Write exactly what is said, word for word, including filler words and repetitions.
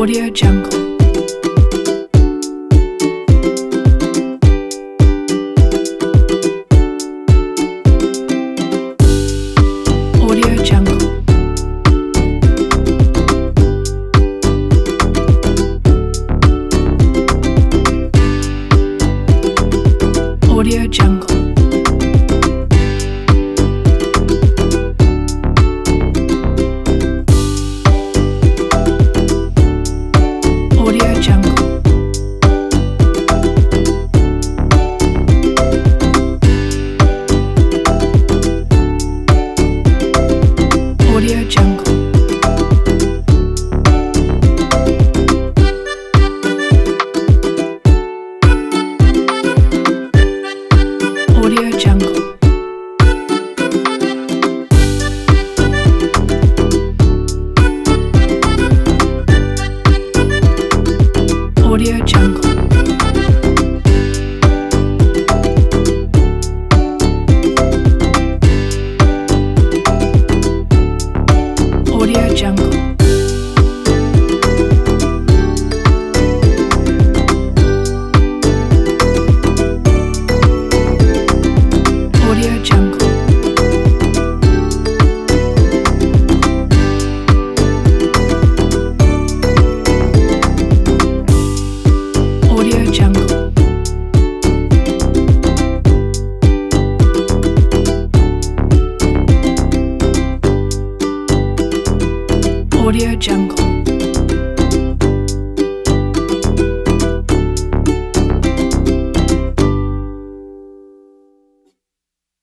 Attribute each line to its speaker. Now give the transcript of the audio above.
Speaker 1: Audio Jungle. Audio Jungle. Audio Jungle. Audio Jungle. Audio Jungle. Audio Jungle. Audio Jungle. Audio Jungle. Audio Jungle. Audio Jungle. Audio Jungle.